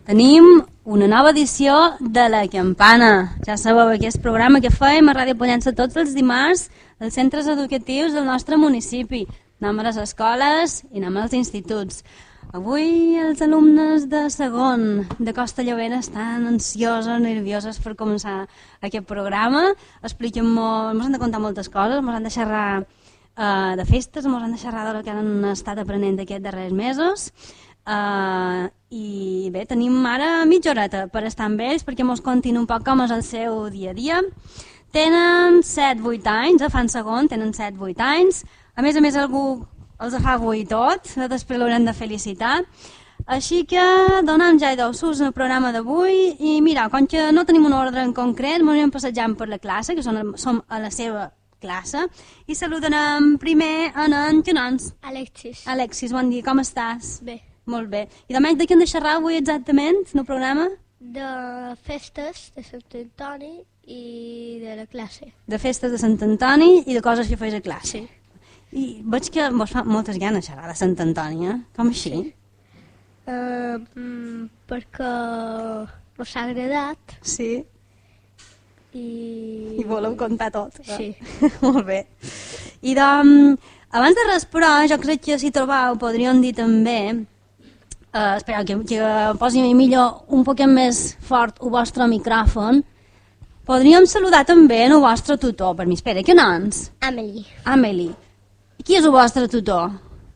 Tenim una nova edició de La Campana. Ja sabeu, aquest programa que fèiem a Ràdio Pollença tots els dimarts als centres educatius del nostre municipi. Anem a les escoles i anem als instituts. Avui els alumnes de segon de Costa Llovera estan ansiosos, nerviosos per començar aquest programa. Expliquem molt, ens han de contar moltes coses, ens han de xerrar de festes, ens han de xerrar del que han estat aprenent aquests darrers mesos. I bé, tenim ara mitja horeta per estar amb ells perquè ens contin un poc com és el seu dia a dia. Tenen 7-8 anys, fan segon, tenen 7-8 anys. A més, algú els fa avui tot, després l'haurem de felicitar. Així que donem ja sus al programa d'avui i mira, com que no tenim un ordre en concret, ens anem passejant per la classe, que som a la seva classe, i saludarem primer en Canons. Alexis. Alexis, bon dia, com estàs? Bé. Molt bé. I demà de què hem de xerrar avui exactament, en el programa? De festes de Sant Antoni i de la classe. De festes de Sant Antoni i de coses que feis a classe. Sí. I veig que vos fa moltes ganes xerrar de Sant Antoni, eh? Com així? Sí. Perquè m'ha agradat. Sí. I voleu contar tot. Sí. Molt bé. I doncs, abans de res, però, jo crec que si trobeu podríem dir també, espera, que posi millor un poquet més fort el vostre micròfon, podríem saludar també el vostre tutor, per mi, espera, què noms? Amélie. Qui és el vostre tutor?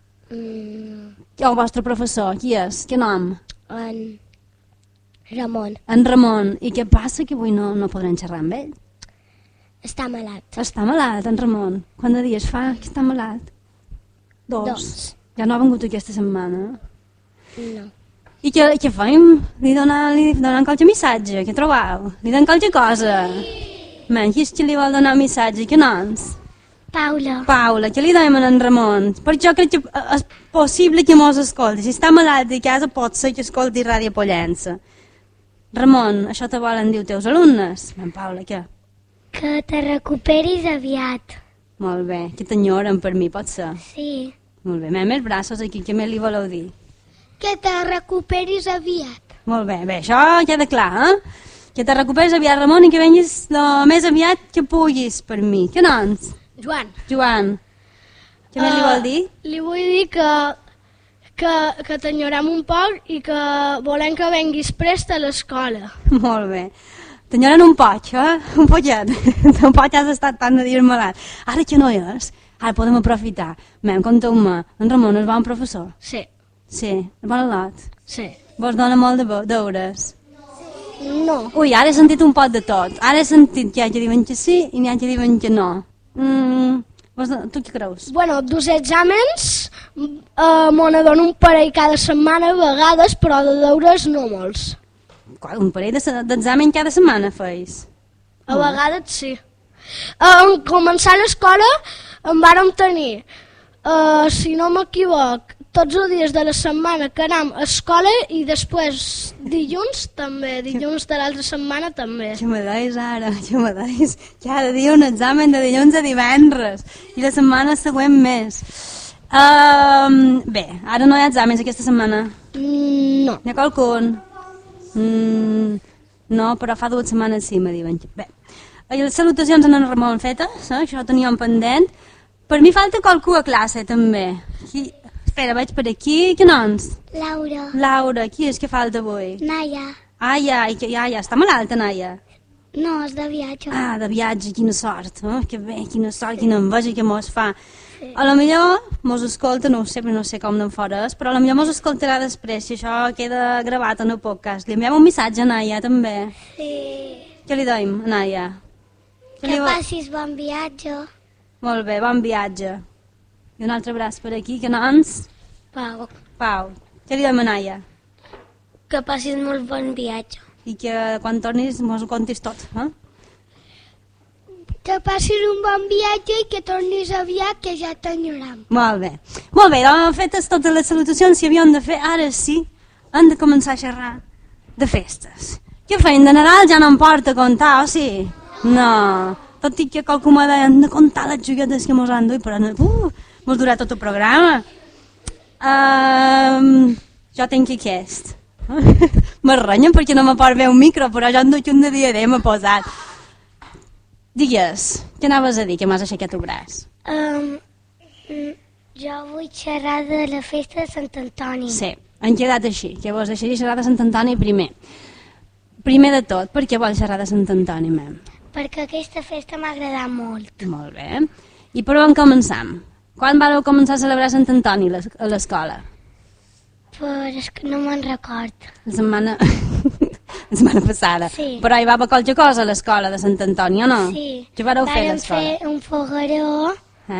El vostre professor, qui és? Què nom? En Ramon. En Ramon. I què passa que avui no podrem xerrar amb ell? Està malalt. Està malalt, en Ramon. Quant de dies fa que està malalt? 2. Ja no ha vengut aquesta setmana? No. I què fem? Li donem qualque missatge? Què trobeu? Li donem qualque cosa? Men, qui és que li vol donar un missatge? Què noms? Paula, què li dèiem a en Ramon? Per això crec que és possible que mos escolti. Si està malalt de casa pot ser que escolti Ràdio Pollença. Ramon, això te volen dir els teus alumnes? Ben, Paula, què? Que te recuperis aviat. Molt bé, que t'enyoren per mi, pot ser? Sí. Molt bé, més braços aquí, què més li voleu dir? Que te recuperis aviat. Molt bé, això queda clar, eh? Que te recuperis aviat, Ramon, i que venguis el més aviat que puguis per mi. Què noms? Joan. Què més li vol dir? Li vull dir que t'enyorem un poc i que volem que venguis prest a l'escola. Molt bé. T'enyoren un poc, eh? Un poquet. Un poc has estat tant de dir malalt. Ara que no hi és, ara podem aprofitar. Men, conteu-me, en Ramon és bon professor? Sí. Sí, és bon al·lot? Sí. Vos dona molt de deures? No. Ui, ara he sentit un poc de tot. Ara he sentit que hi ha que diuen que sí i n'hi ha que diuen que no. Tu què creus? Bueno, dos exàmens me n'adono un parell cada setmana a vegades, però de deures no molts. Un parell d'examen cada setmana feis? A vegades sí. En començar l'escola en vàrem tenir, si no m'equivoc, tots els dies de la setmana que anem a escola i després dilluns també, dilluns de l'altra setmana també. Què me deis ara? Què me deis? Cada dia un examen de dilluns a divendres i la setmana següent més. Bé, ara no hi ha exàmens aquesta setmana? No. N'hi ha qualcun? No, però fa 2 setmanes sí, me diuen. Bé, les salutacions en en Ramon fetes, això ho teníem pendent. Per mi falta qualcú a classe també. Espera, vaig per aquí. Què noms? Laura, qui és que falta avui? Naya. Aia, està malalta, Naya? No, és de viatge. De viatge, quina sort. Que bé, quina sort, quina enveja que mos fa. Sí. A lo millor mos escolta, no ho sé, però no sé com d'en fora és, però a lo millor mos escoltarà després, si això queda gravat en el podcast. Li enviem un missatge a Naya, també. Sí. Què li doim, a Naya? Que passis bon viatge. Molt bé, bon viatge. I un altre braç per aquí, que noms? Pau. Què li doim a Naya? Que passis molt bon viatge. I que quan tornis mos ho contis tot, eh? Que passis un bon viatge i que tornis aviat, que ja t'enyorem. Molt bé, doncs fetes totes les salutacions, si havíem de fer, ara sí, hem de començar a xerrar de festes. Què feim de Nadal? Ja no em porta a contar, o sí? No, tot i que qualcú m'ha de contar les juguetes que mos han duit, però mos durà tot el programa. Jo tinc aquest. Me renyen perquè no me pot veure un micro, però jo en duc un de diadema posat. Digues, què anaves a dir, que m'has aixecat el braç? Jo vull xerrar de la festa de Sant Antoni. Sí, han quedat així, que vols deixar xerrar de Sant Antoni primer. Primer de tot, per què vols xerrar de Sant Antoni, mem? Perquè aquesta festa m'ha agradat molt. Molt bé. I per on començam? Quan vareu començar a celebrar Sant Antoni a l'escola? Però és que no me'n record. La setmana... la setmana passada. Sí. Però hi va haver qualque cosa a l'escola de Sant Antoni, o no? Sí. Què vareu fer a Vàrem l'escola? fer un fogueró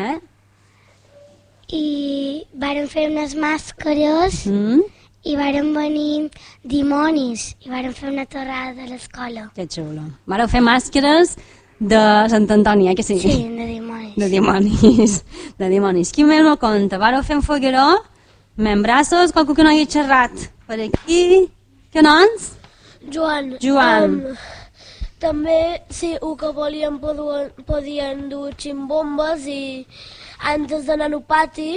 i vàrem fer unes màscares i vàrem venir dimonis i vàrem fer una torrada de l'escola. Que xulo. Vareu fer màscares de Sant Antoni, que sí? Sí, de dimonis. De dimonis. De dimonis. Qui més no compta? Vareu fer un fogueró? Membraços? Qualcú que no hagi xerrat? Per aquí? Que noms? Joan. També, sí, el que volien podien dur ximbombes i antes d'anar al pati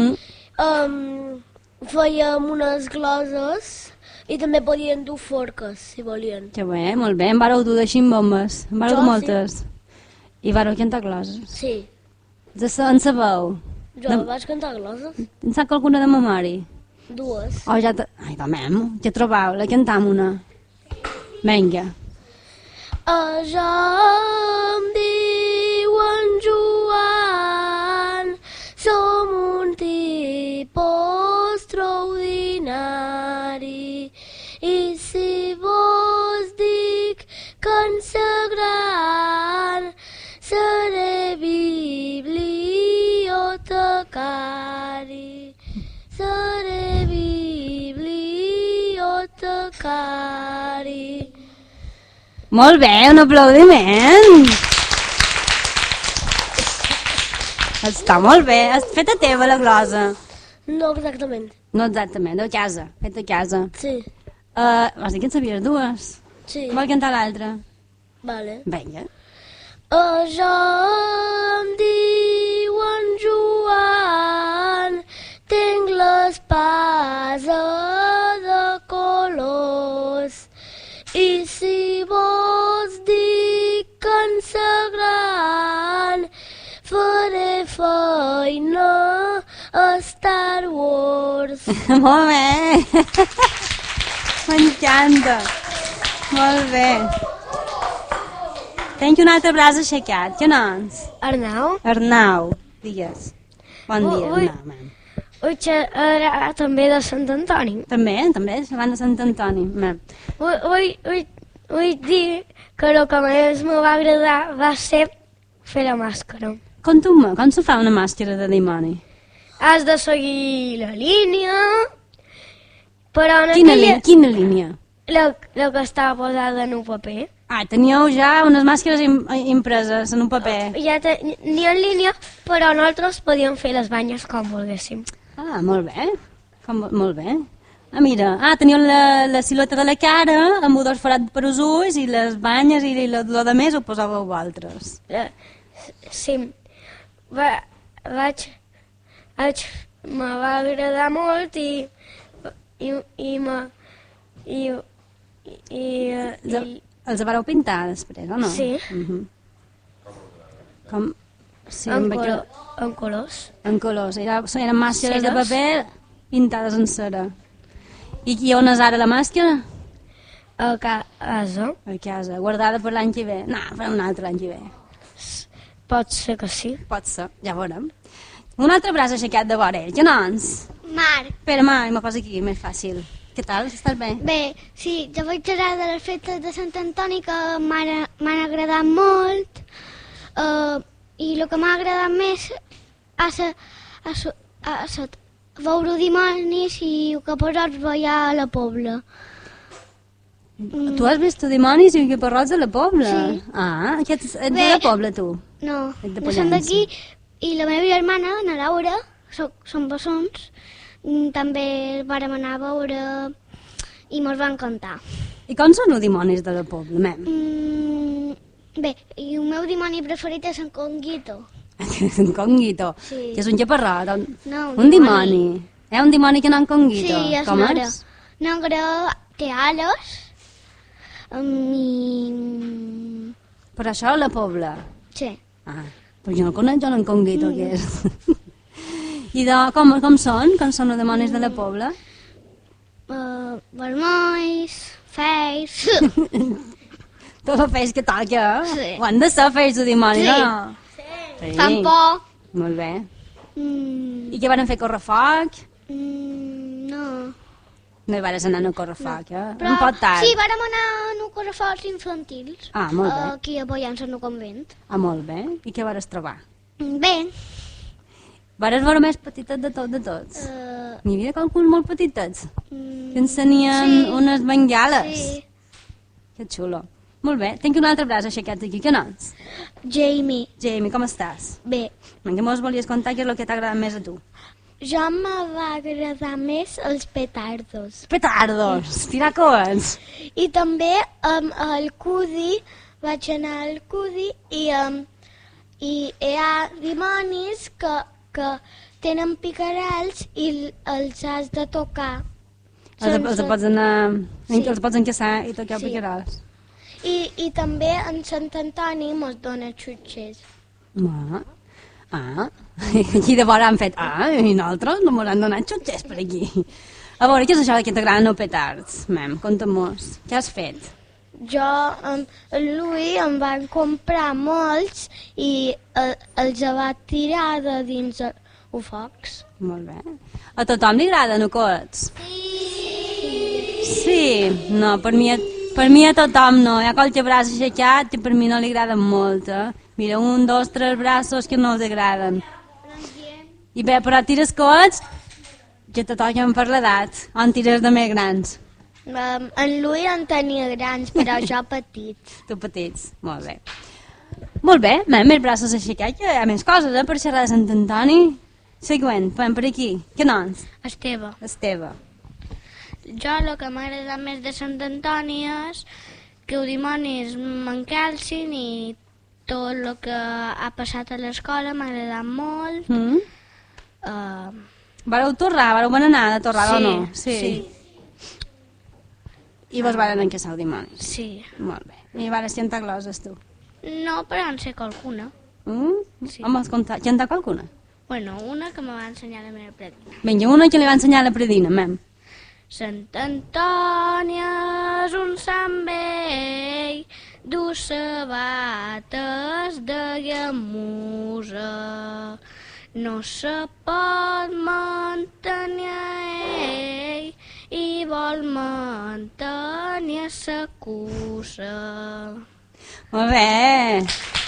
fèiem unes gloses i també podien dur forques, si volien. Que bé, molt bé. En vareu dur de ximbombes. En vareu Jo dur moltes. I vareu cantar gloses. Sí. En sabeu? Jo vaig cantar gloses. En sap alguna de memòria? Dues. Oh, ja ai, domem, què trobau? La cantam una. Vinga. Jo em diuen Joan, som un tipus extraordinari i si vos dic que en sa gran seré bibliotecari. Seré bibliotecari. Molt bé, un aplaudiment. Està molt bé. Has fet a teva la glosa? No exactament. No exactament, de casa. Fet a casa. Sí. Vas dir que en sabies dues? Sí. Vol cantar l'altra? Vale. Vinga. Jo em diuen Joan, tinc l'espasa de colors i si vos dic que en sa gran faré feina a Star Wars. Molt bé. M'encanta. Molt bé. Tenc un altre braç aixecat. Què noms? Arnau? Arnau, digues. Bon dia, Ui. Arnau. Man. Vull xerrar també de Sant Antoni. També, xerrant de Sant Antoni. Man. Vull dir que el que més me va agradar va ser fer la màscara. Conta'm, com se fa una màscara de dimoni? Has de seguir la línia, però en Quina línia? la que estava posada en un paper. Ah, teníeu ja unes màscares impreses en un paper. Ja tenia en línia, però nosaltres podíem fer les banyes com volguéssim. Ah, molt bé. Molt bé. Ah, mira, teníeu la silueta de la cara amb dos forats per als ulls i les banyes i el de més ho posàveu vosaltres. Sí, me va agradar molt i Els vareu pintar després, o no? Sí. Com? Sí, en en colors. En colors. Eren màscares de Ceres. paper pintades en cera. I on és ara la màscara? A casa. A casa, guardada per l'any que ve. No, per un altre any que ve. Pot ser que sí. Pot ser, ja veurem. Un altre braç aixecat de vora ell. Què noms? Marc. Espera, me posa aquí, més fàcil. Què tal? Estàs bé? Bé, sí, jo vaig xerrar de les festes de Sant Antoni que m'han agradat molt i el que m'ha agradat més ha estat veure dimonis i el que posats ballar a la Pobla. Tu has vist dimonis i guiparrots a la Pobla? Sí. Ah, ets de Bé. la Pobla, tu? No, Ets de no som Pollença. d'aquí i la meva germana, na Laura, som bessons, també vàrem anar a veure i mos van contar. I com són els dimonis de la Pobla, mem? Bé, i el meu dimoni preferit és en Conguito. En Conguito, Sí. que és un guiparrot. No, Un dimoni. Un dimoni que no en Conguito. Sí, és Com negre. és? Negre, té ales i... Per això la Pobla. Sí. Ah, però jo no conec, jo no en conguito què és. I com són? Com són els dimonis de la Pobla? Vermells, feis... Tot el feix que toca, Sí. Ho han de ser feix de dimoni, Sí. no? Sí. Fan por. Molt bé. Mm, I què van fer, correfoc? no. No hi vares anar a correfoc, Un pot tard. Sí, vàrem anar a un correfocs infantils. Ah, molt bé. Aquí a Pollença, no convent. Ah, molt bé. I què vares trobar? Bé. Vares veure més petites de tots? N'hi havia qualcuns molt petitets, que ens tenien Sí. unes bengales. Sí. Que xulo. Molt bé, tinc un altre braç aixecat aquí, què noms? Jamie. Jamie, com estàs? Bé. Vinga, mos volies contar què és el que t'ha agradat més a tu? Jo me va agradar més els petardos. Petardos, tirar coets. I també al Cudi, vaig anar al Cudi i hi ha dimonis que tenen picarals i els has de tocar. Els pots anar... Sí. Els pots encaixar i tocar Sí. picarals. I també en Sant Antoni mos dona xutxes. Aquí de vora han fet i nosaltres no m'ho han donat xutxes per aquí. A veure, què és això que t'agraden els petards? Mem, conta'm-mos. Què has fet? Jo, el Louis em van comprar molts i els va tirar de dins els focs. Molt bé. A tothom li agraden els coets? Sí. No, per mi a tothom no. Hi ha qualque braç aixecat que per mi no li agraden molt, Mira, 1, 2, 3 braços que no els agraden. I bé, però tires coets que te toquen per l'edat. O en tires de més grans? En Louis en tenia grans, però jo petits. Tu petits. Molt bé. Molt bé, més braços aixecats, que hi ha més coses, per xerrar de Sant Antoni. Següent, per aquí. Què noms? Esteve. Esteve. Jo el que m'agrada més de Sant Antoni és que els dimonis m'encalcin i tot el que ha passat a l'escola m'ha agradat molt. Vareu torrar, vareu anar de torrar o no? Sí. I vos varen encaixar el dimoni. Sí. Molt bé. I vares xantar gloses, tu? No, però en sé qualcuna. Sí. Home, escolta, xantar qualcuna? Bueno, una que me va ensenyar la meva predina. Vinga, una que li va ensenyar la predina, mem. Sant Antoni és un sant vell, du sabates de gamusa. No se pot mantenir ell i vol mantenir sa cussa. Molt bé.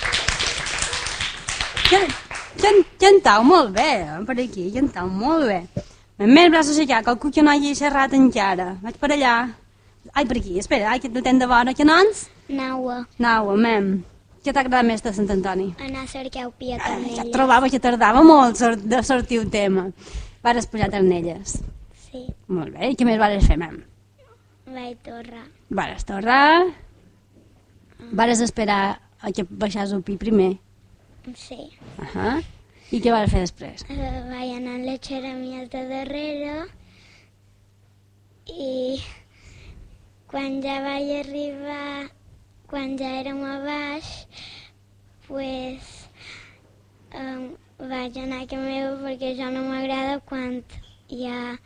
Xantau molt bé, per aquí, xantau molt bé. Més braços aixecat, qualcú que no hagi xerrat encara. Vaig per allà. Ai, per aquí, espera, que no tens de vora. Què noms? Naua. Naua, mem. Què t'agrada més de Sant Antoni? Anar a cercar pia Ja canella. trobava que tardava molt de sortir un tema. Vares pujar Ternelles. Sí, Molt bé, i què més vares fer, mem? vaig torrar. Vares torrar. Vares esperar a que baixàs el pi primer. Sí. I què vares fer després? Vaig anar a les xeremies de darrere i quan ja vaig arribar, quan ja érem a baix, pues, vaig anar a casa meva perquè jo no m'agrada quan hi ha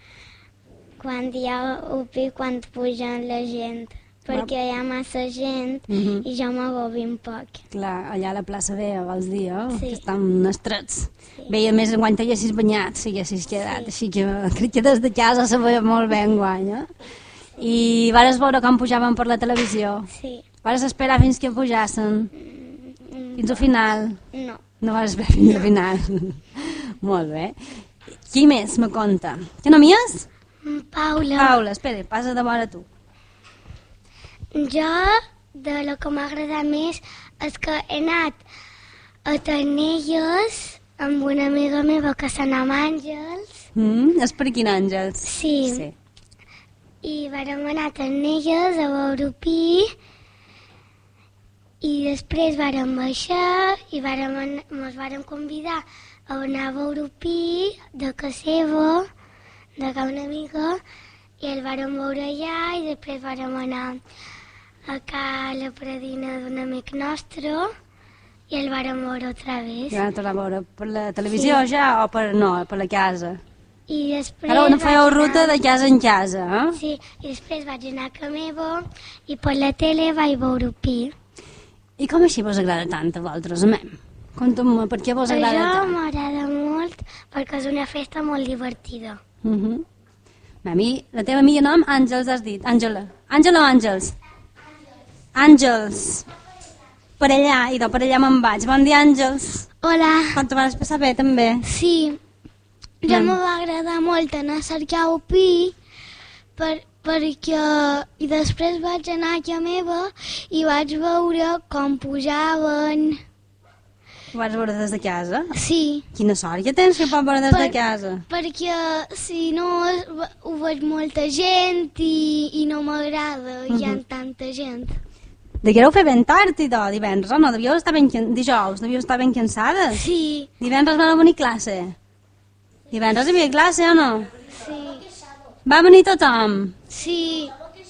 upi, quan pugen la gent, perquè hi ha massa gent i jo m'agobi un poc. Clar, allà a la plaça Vea, vols dir, Sí. que estan estrets. Sí. Veia més enguany t'haguessis banyat si haguessis quedat, així que crec que des de casa se veia molt bé enguany, I vares veure com pujaven per la televisió? Sí. Vares esperar fins que pujassen? Fins al final? No. No vas esperar fins al final? Molt bé. Qui més me conta? Que no m'hi és? Paula. Paula, espera, passa de vora tu. Jo, de lo que m'agrada més, és que he anat a Ternelles amb una amiga meva que se n'ama Àngels. És per quin Àngels? Sí. I vàrem anar a Ternelles a veure pi i després vàrem baixar i mos vàrem convidar a anar a veure pi de casa seva, de casa una amiga, i el vàrem veure allà i després vàrem anar a la predina d'un amic nostre i el vàrem veure otra vez. Ja el tornar a veure per la televisió ja o per la casa? I després Ara no fèieu ruta de casa en casa, eh? Sí, i després vaig anar a casa meva i per la tele vaig veure Pi. I com així vos agrada tant a vosaltres, mem? Conta'm per què vos agrada Això tant? m'agrada molt perquè és una festa molt divertida. A mi, la teva amiga nom, Àngels, has dit. Àngela. Àngela o Àngels? Àngels. Per allà me'n vaig. Bon dia, Àngels. Hola. Com t'ho vas passar bé, també? Sí, ja me va agradar molt anar a cercar el Pi perquè... I després vaig anar a casa meva i vaig veure com pujaven. Ho vas veure des de casa? Sí. Quina sort que tens que pot veure des de casa. Perquè si no ho veig molta gent i no m'agrada, hi ha tanta gent. Deguéreu fer ben tard i tot, divendres, o no? Dijous, devíeu estar ben cansades? Sí. Divendres van venir classe? Divendres hi havia classe o no? Sí. Va venir tothom? Sí.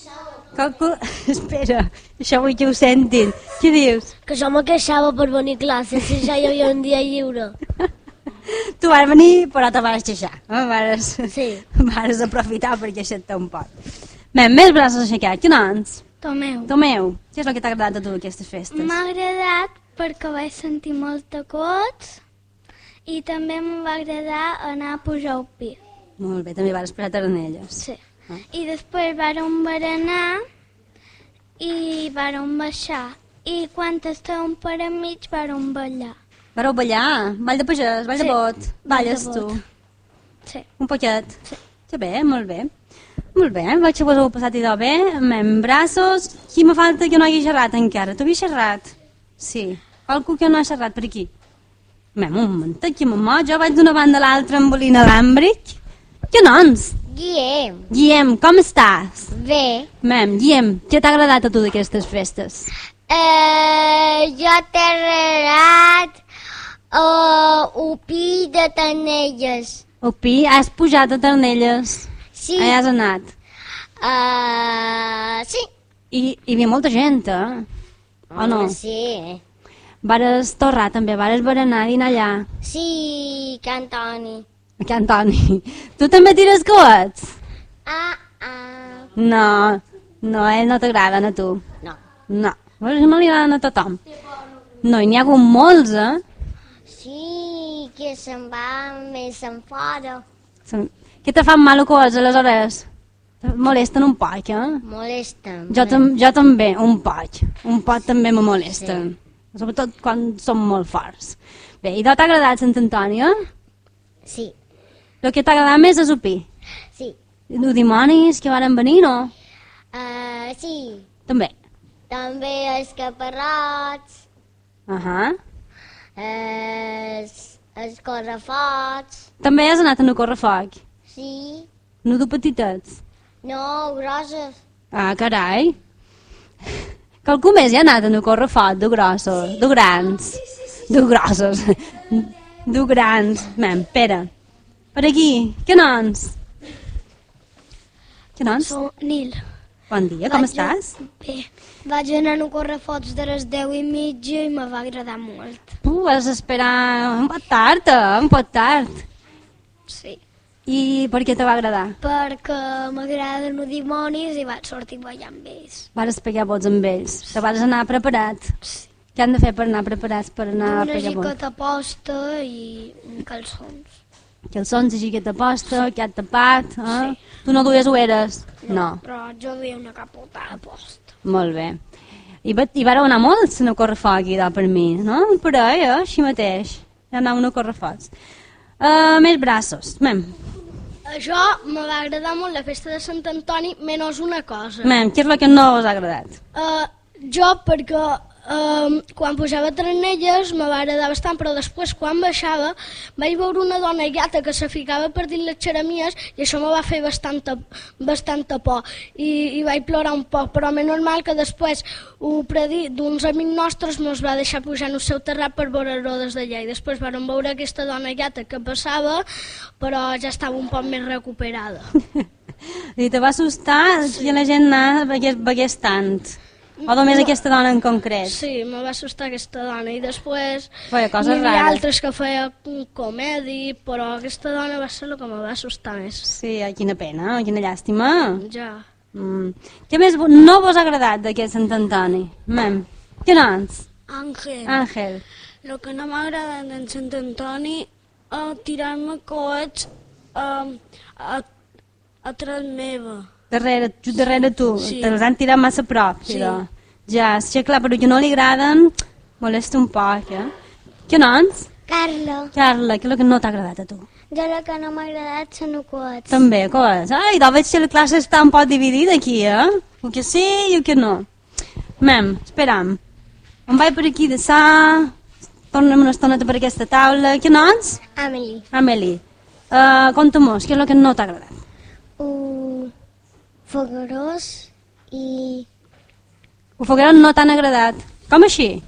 Espera, això vull que ho sentin. Què dius? Que jo me queixava per venir a classe, si ja hi havia un dia lliure. Tu vas venir, però te vas queixar. Sí. Vas aprofitar per queixar-te un poc. Bé, més braços aixecats, que nons? Tomeu. Tomeu, què és el que t'ha agradat a tu aquestes festes? M'ha agradat perquè vaig sentir molt tacots i també em va agradar anar a pujar al Pi. Molt bé, també vas posar taranelles. Sí. I després vàrem berenar i vàrem baixar. I quan estàvem per enmig vàrem ballar. Vareu ballar? Ball de pagès, ball de bot. Balles Ball de tu? bot. Sí. Un poquet? Sí. Que bé, molt bé. Molt bé, veig que vos heu passat idò bé, amb braços. Qui me falta que no hagi xerrat encara? Tu havies xerrat? Sí. Qualcú que no ha xerrat per aquí? Mem, un momentet, que m'ho jo vaig d'una banda a l'altra amb bolín alàmbric. Que nons? Guillem, com estàs? Bé. Mem, Guillem, què t'ha agradat a tu d'aquestes festes? Jo t'he agradat Pi de Tanelles. Opi, has pujat a Ternelles? Sí. Allà has anat? Sí. I hi havia molta gent, eh? O no? Sí. Vares torrar també, vares berenar i anar allà. Sí, que Antoni. Que Antoni, tu també tires coets? No, ell no t'agraden a tu. No. No, no li agraden a tothom. No, i n'hi ha hagut molts, eh? Sí, que se'n va més enfora. Què te fan mal a coets, aleshores? Te molesten un poc, eh? Molesten. Jo també, un poc. Un poc també me molesten. Sí. Sobretot quan són molt forts. Bé, i t'ha agradat Sant Antoni, eh? Sí. El que t'ha agradat més és Opí. Sí. I els dimonis que van venir, no? Sí. També. També els caparrots, els correfots. També has anat a no correfoc? Sí. No de petitets? No, grosses. Ah, carai. Qualcú més hi ha anat a no correfoc, de grossos, de grans. De grossos. De grans. Mem, Pere. Per aquí, què nons? Què nons? Soc Nil. Bon dia, com estàs? Bé, vaig anar a correfots de les 10:30 i me va agradar molt. Vas esperar un poc tard, un poc tard. Sí. I per què te va agradar? Perquè m'agraden els dimonis i vaig sortir ballant amb ells. Vas pegar bots amb ells. Te vas anar preparat. Sí. Què han de fer per anar preparats per anar a Una pegar bots? jiqueta posta i calçons. Calçons i jiqueta posta, que has tapat, eh? Tu no duies ulleres? No. Però jo duia una capota posta. Molt bé. I vareu anar molts a no correfoc i per mi, no? Un parell, així mateix. Ja anàvem a no correfocs. Més braços. Mem, Això me va agradar molt la festa de Sant Antoni, menys una cosa. què és el que no us ha agradat? Jo, perquè quan pujava a Tranelles me va agradar bastant, però després quan baixava vaig veure una dona gata que se ficava per dins les xeremies i això me va fer bastanta por i vaig plorar un poc, però és normal que després un predit d'uns amics nostres mos va deixar pujar en el seu terrat per veure-ho des d'allà i després vam veure aquesta dona gata que passava, però ja estava un poc més recuperada. I te va assustar que la gent vegués tant? O només aquesta dona en concret? Sí, me va assustar aquesta dona i després Feia coses n'hi havia rares. altres que feia comèdia, però aquesta dona va ser el que me va assustar més. Sí, quina pena, quina llàstima. Ja. Què més no vos ha agradat d'aquest Sant Antoni? Mem, què nans? Àngel, Àngel. el que no m'ha agradat en Sant Antoni tirar-me coets atrás meva. Just darrere tu, Sí. te les han tirat massa a prop. Sí. Però. Ja, és que clar, però que no li agraden, molesta un poc, Què nans? Carla, Carla, què és el que no t'ha agradat a tu? jo el que no m'ha agradat són coets. També, cos. Ai, doncs veig que la classe està un poc dividida aquí, El que sí i el que no. Mem, esperam. Em vaig per aquí de sa, tornem una estoneta per aquesta taula. Què nans? Amelie. Amélie, conta-mos, què és el que no t'ha agradat? Fogarós i... El fogueró no t'han agradat. Com així?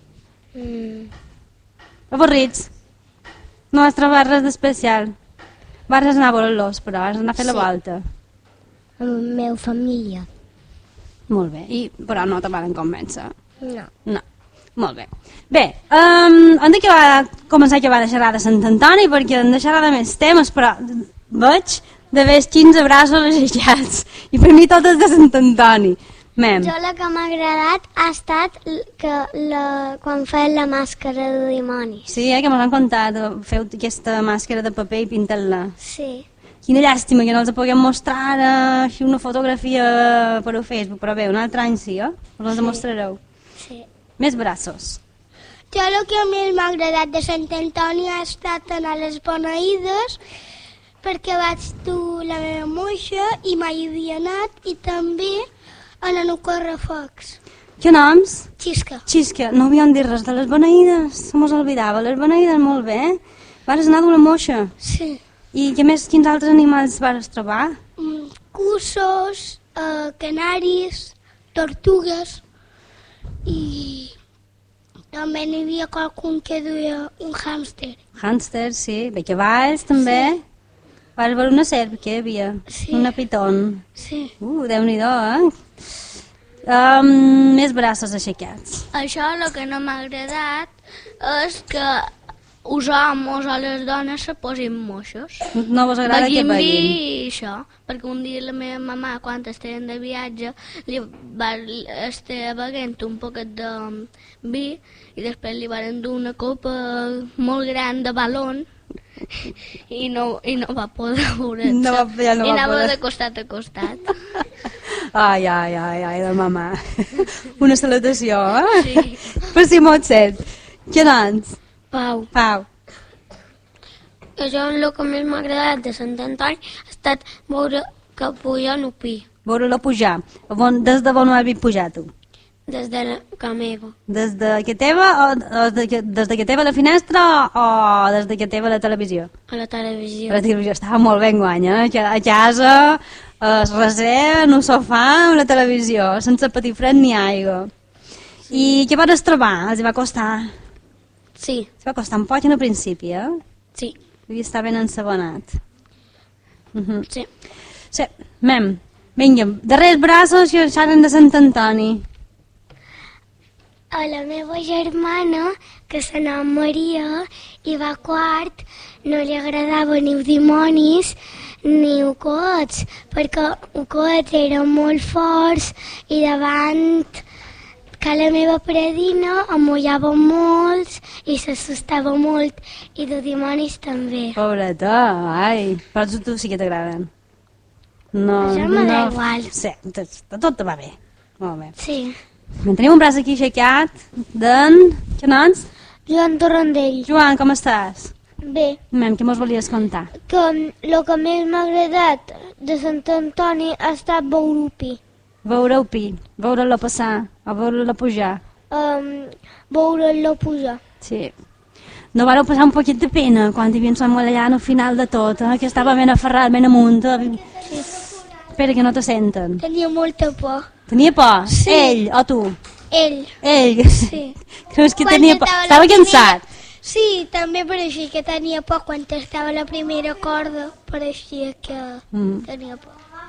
Avorrits. No vas trobar res d'especial. Vas anar a veure-los, però vas anar a fer la volta. Amb la meva família. Molt bé, però no te van convèncer. No. No, molt bé. Bé, hem de començar a acabar de xerrar de Sant Antoni perquè hem de xerrar de més temes, però veig d'haver 15 braços aixecats i per mi tot és de Sant Antoni. Mem, Jo el que m'ha agradat ha estat quan feien la màscara de dimonis. sí, que mos han contat, feu aquesta màscara de paper i pintar-la. Sí. Quina llàstima que no els puguem mostrar ara així una fotografia per a Facebook, però bé, un altre any sí, Us els demostrareu. Sí. Més braços. Jo el que més m'ha agradat de Sant Antoni ha estat anar a les beneïdes perquè vaig dur la meva moixa i mai havia anat i també anar a correfocs. Què noms? Xisca. Xisca, no havíem dit res de les beneïdes, se mos oblidava. Les beneïdes, molt bé. Vas anar d'una moixa. Sí. I què més, quins altres animals vas trobar? Cussos, canaris, tortugues i també n'hi havia qualcun que duia un hàmster. Hàmster, sí. Bé, cavalls, també. Sí. Vas veure una serp, què hi havia? Sí. Una pitón. Sí. Déu-n'hi-do, Més braços aixecats. Això el que no m'ha agradat és que els homes o les dones se posin moixos. No vos agrada que Veguin veguin? dir això, perquè un dia la meva mamà, quan estaven de viatge, li va estar beguent un poquet de vi i després li van dur una copa molt gran de balón i no va poder veure. No va- ja no I va anava poder. de costat a costat. Ai, de mamà. Una salutació, Sí. Per si mot set. Què doncs? Pau, Pau. això és el que més m'ha agradat de Sant Antoni ha estat veure que puja no pi, Veure-la pujar. Des de on ho has vist pujar, tu? des de la cameva, Des de que teva o des de que teva a la finestra o des de que teva a la televisió? a la televisió. La televisió estava molt ben guany, que a casa es reser en un sofà amb la televisió, sense patir fred ni aigua. I què vas trobar? Els va costar? Sí, Els va costar un poc al principi, sí, Devia estar ben ensabonat. sí. Sí, mem, vinga, darrers braços i xerren de Sant Antoni. A la meva germana, que se n'anava Maria i va a quart, no li agradava ni els dimonis ni els coets, perquè els coets eren molt forts i davant que la meva predina em mullava molts i s'assustava molt i els dimonis també. Pobreta, ai, però a tu sí que t'agraden. No, Això m'agrada igual. Sí, tot va bé. Molt bé. Sí. Tenim un braç aquí aixecat d'en... Què noms? Joan Torrandell. Joan, com estàs? Bé, Mem, què mos volies contar? que el que més m'ha agradat de Sant Antoni ha estat veure pi. Veure-ho pi, veure-la passar o veure-la pujar. Veure-lo pujar. Sí. No vareu passar un poquet de pena quan hi havia en Samuel allà al final de tot, que estava ben aferrat, ben amunt. Espera, que no te senten. Tenia molta por. Tenia por? Sí. Ell o tu? Ell. Ell. Sí. Creus que Quan tenia por? estava la Estava primera- cansat. Sí, també pareixia que tenia por quan estava a la primera corda. Pareixia que tenia por.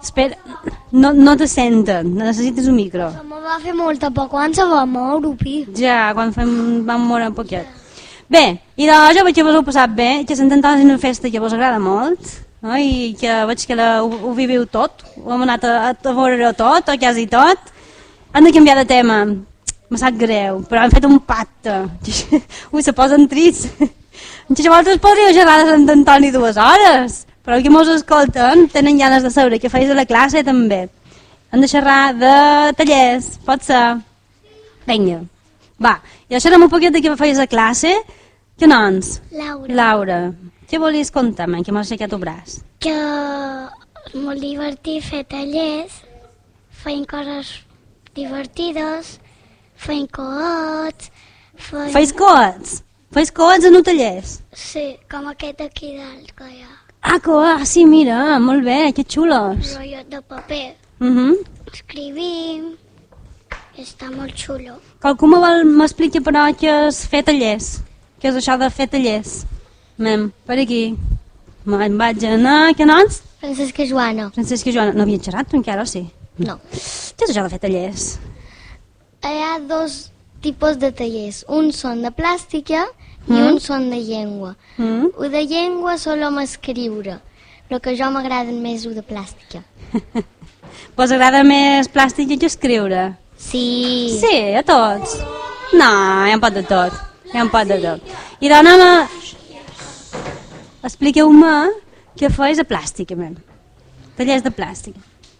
Espera, no te senten, necessites un micro. Me va fer molta por quan se va moure, pi. Ja, quan vam moure un poquet. Bé, i doncs jo veig que vos heu passat bé, que Sant Antoni és una festa que vos agrada molt, no? I que veig que ho viviu tot, ho hem anat a veure tot, o quasi tot. Han de canviar de tema, me sap greu, però han fet un pacte. Ui, se posen trist. Que vosaltres podríeu xerrar de Sant Antoni 2 hores, però que mos escolten tenen ganes de saber què feis a la classe també. Hem de xerrar de tallers, pot ser? Vinga, va, ja xerrem un poquet de què feis a classe. Què noms? Laura. Què volies contar-me, que m'has aixecat el braç? Que és molt divertit fer tallers, feim coses divertides, feim coets, Feis coets? Feis coets en els tallers? Sí, com aquest aquí dalt que hi ha. Sí, mira, molt bé, que xulos. Rotllos de paper. Escrivim, està molt xulo. Qualcú m'explica però què és fer tallers? Què és això de fer tallers? Mem, per aquí. Me'n vaig anar, què noms? Francesca Joana. Francesca Joana, no havien xerrat tu encara o sí? No. Què és això de fer tallers? Hi ha dos tipus de tallers. Uns són de plàstica i uns són de llengua. El de llengua solem escriure, però que jo m'agrada més el de plàstica. Vos agrada més plàstica que escriure? Sí. Sí, a tots? No, hi ha un pot de tot. Hi ha un pot de tot. I dona-me... Expliqueu-me què feis a plàstica, mem. Tallers de plàstica.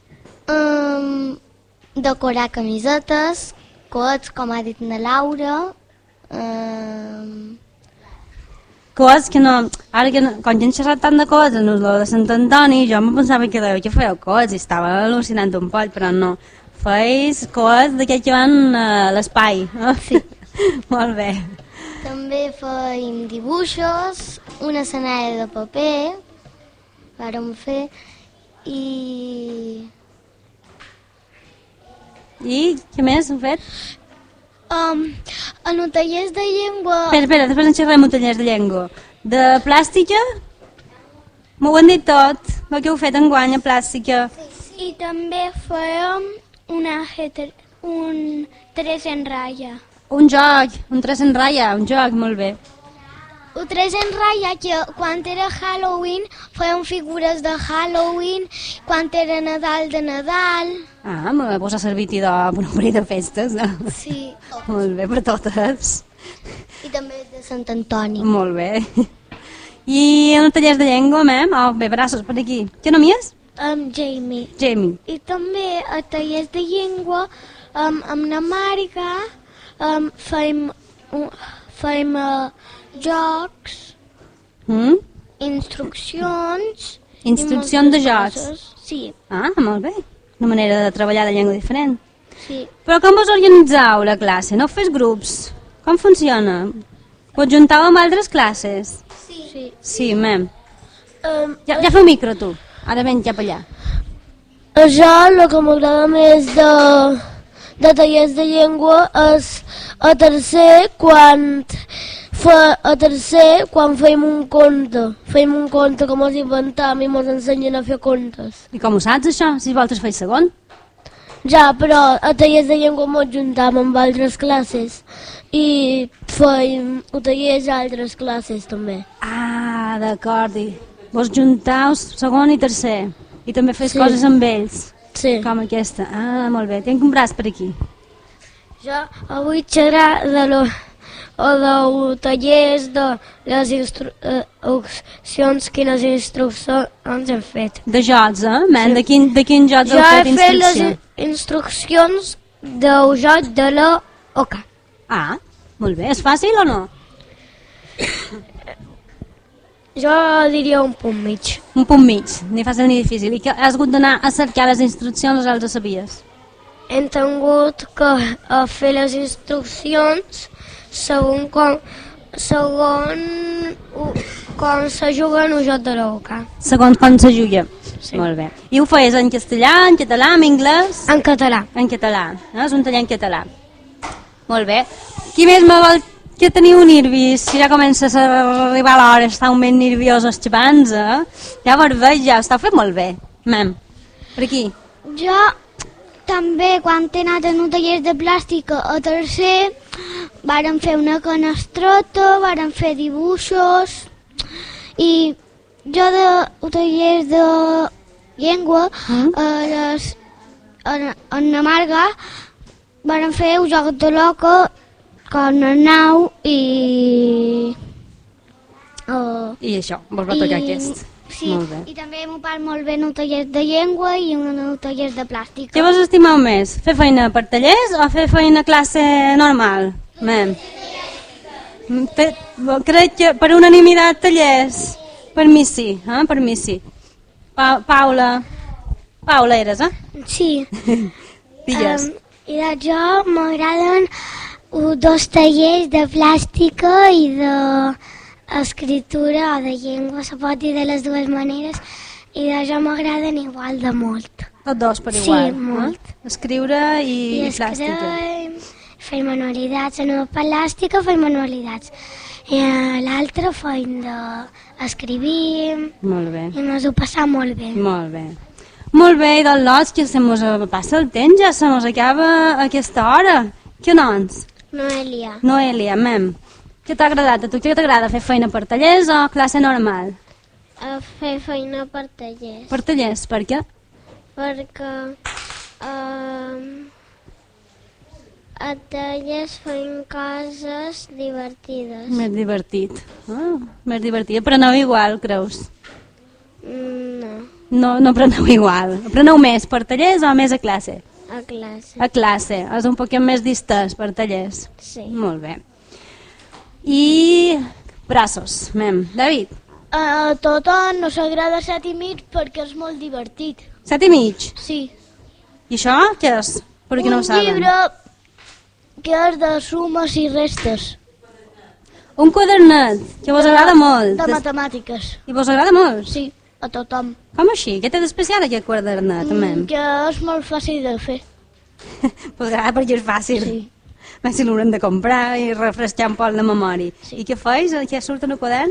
Decorar camisetes, coets, com ha dit na Laura. Coets que no... Ara que no, quan ja hem xerrat tant de coets en lo de Sant Antoni, jo me pensava que dèieu que fèieu coets i estava al·lucinant un poll, però no. Feis coets d'aquests que van a l'espai. Sí. Molt bé. També feim dibuixos, una escenari de paper, vàrem fer, i què més heu fet? en els tallers de llengua... Espera, després en xerrem un tallers de llengua. De plàstica? M'ho han dit tot, el que heu fet enguany a plàstica. I també fèiem un 3 en ratlla. Un joc, un 3 en ratlla, un joc, molt bé. El 3 en ratlla, que quan era Halloween fèiem figures de Halloween, quan era Nadal de Nadal. Vos ha servit idò per un parell de festes, no? Sí. Molt bé, per totes. I també de Sant Antoni. Molt bé. I en els tallers de llengua, mem? Bé, braços per aquí. Què nom és? Jamie. Jamie. I també a tallers de llengua, amb la Màrica, fem jocs, instruccions... Instruccions de jocs. Coses. Sí. Molt bé. Una manera de treballar de llengua diferent. Sí. Però com vos organitzeu la classe? No fes grups? Com funciona? Vos juntau amb altres classes? Sí. Sí, mem. Ja feu micro, tu. Ara ven cap allà. Jo el que m'agrada més de tallers de llengua és a tercer quan feim un conte. Feim un conte que mos inventam i mos ensenyen a fer contes. I com ho saps, això? Si vosaltres feis segon? Ja, però a tallers de llengua mos juntam amb altres classes i feim tallers a altres classes també. D'acord. Vos juntau segon i tercer. I també fes coses amb ells. Sí. Com aquesta. Molt bé. Tinc un braç per aquí. Jo avui xerrar de tallers de les instruccions, quines instruccions hem fet. De jocs, Men, de quin jocs Jo heu he fet fet les instrucció? instruccions del joc de la Oca. Molt bé. És fàcil o no? Jo diria un punt mig. Un punt mig, ni fàcil ni difícil. I que has hagut d'anar a cercar les instruccions, els sabies? Hem tingut que fer les instruccions segons com se juga en el joc de l'Oca. Segons com se juga. Sí. Molt bé. I ho feies en castellà, en català, en anglès? En català. En català. És un taller en català. Molt bé. Qui més me vol que teniu nervis? Si ja comença a arribar l'hora, estàu més nerviosos xapants, Ja vos veig, ja ho estàu fent molt bé. Mem. Per aquí? Jo també, quan he anat en un taller de plàstica a tercer, vàrem fer una canestrota, vàrem fer dibuixos, i jo de tallers de llengua, en la Marga, vàrem fer un joc de loca, con el nau i... I això, vos va tocar aquest. Sí, Molt bé. i també m'ho parlo molt bé en un taller de llengua i en un taller de plàstica. Què vos estimeu més? Fer feina per tallers o fer feina a classe normal? Mem. Crec que per unanimitat tallers. Per mi sí, per mi sí. Paula eres, eh? Sí. Digues. I de jo m'agraden dos tallers de plàstica i d'escriptura o de llengua, se pot dir de les dues maneres, i de jo m'agraden igual de molt. Tots dos per igual. Sí, molt. Escriure i plàstica. Fer manualitats, en la plàstica fer manualitats. I l'altre feim d'escrivir, Molt bé. i ens ho passar molt bé. Molt bé. Molt bé, i del lots, que se mos passa el temps, ja se mos acaba aquesta hora. Què nons? Noelia. Noelia, mem. Què t'ha agradat a tu? Què t'agrada, fer feina per tallers o classe normal? Fer feina per tallers. Per tallers, per què? Perquè a tallers fem coses divertides. Més divertit. Més divertit. Apreneu igual, creus? No, No apreneu igual. Apreneu més per tallers o més a classe? a classe. A classe. És un poquet més distès per tallers. Sí. Molt bé. I braços, mem. David, A tothom no s'agrada 7,5 perquè és molt divertit. 7,5. Sí. I això què és? Per qui no ho Un saben. llibre que és de sumes i restes, Un quadernet, que vos agrada molt. de matemàtiques. I vos agrada molt? Sí, a tothom. Com així? Què té d'especial aquest quadernet, mem? Que és molt fàcil de fer. Pues agrada perquè és fàcil. Sí. Més si l'haurem de comprar i refrescar un poc la memòria. Sí. I què feis? Què surt en el quadern?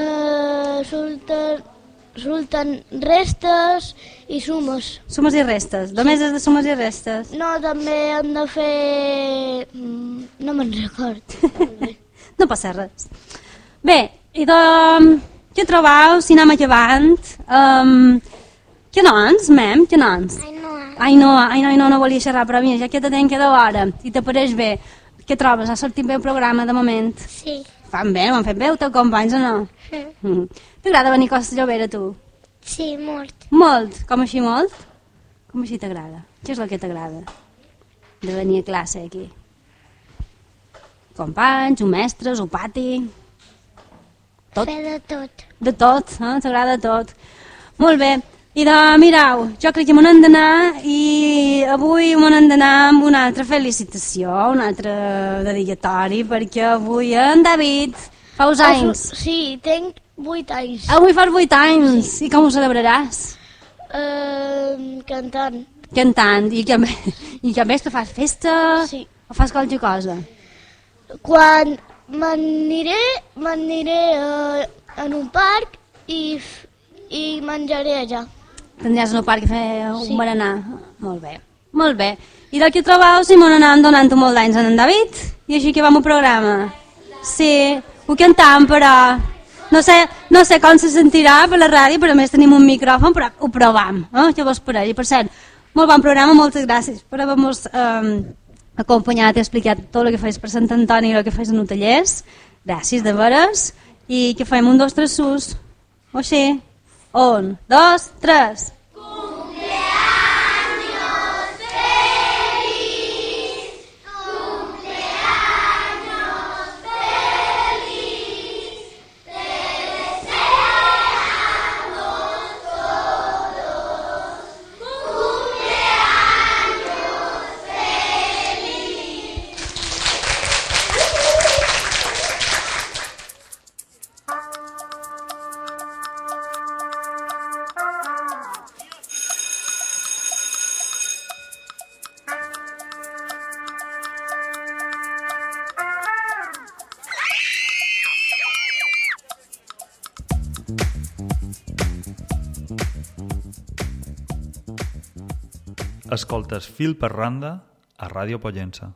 Surten restes i sumes. Sumes i restes. Només és de sumes i restes. No, també hem de fer... No me'n record. No passa res. Bé, i de... Què trobeu si anem acabant? Què nons, mem? Què nons? Ainhoa, no volia xerrar, però mira, ja que te tenc que d'hora i t'apareix bé, què trobes? Ha sortit bé el programa de moment? Sí. Fan bé, ho han fet bé, teus companys o no? T'agrada venir a Costa Llobera, tu? Sí, molt. Molt? Com així molt? Com així t'agrada? Què és el que t'agrada de venir a classe aquí? Companys, o mestres, o pati... Tot? Fer de tot. De tot, t'agrada tot. Molt bé. I de, mireu, jo crec que me n'hem d'anar i avui me n'hem d'anar amb una altra felicitació, un altre dedicatori, perquè avui en David fa uns anys. Sí, tenc 8 anys. Avui fas 8 anys. I com ho celebraràs? Cantant. Cantant. I que a més te fas festa Sí. o fas qualque cosa? Quan m'aniré en un parc i menjaré allà. Tindràs un parc a fer un Sí. berenar. Molt bé. Molt bé. I del que trobeu, si m'ho anàvem donant molt d'anys en David, i així que vam al programa. Sí, ho cantam, però no sé com se sentirà per la ràdio, però a més tenim un micròfon, però ho provam, que vos pareix. I per cert, molt bon programa, moltes gràcies per haver-nos acompanyat i explicat tot el que fais per Sant Antoni i el que fais en hotellers. Gràcies, de veres. I que fem 1, 2, 3 sus. O així. 1, 2, 3. Escoltes Fil per Randa a Ràdio Pollença.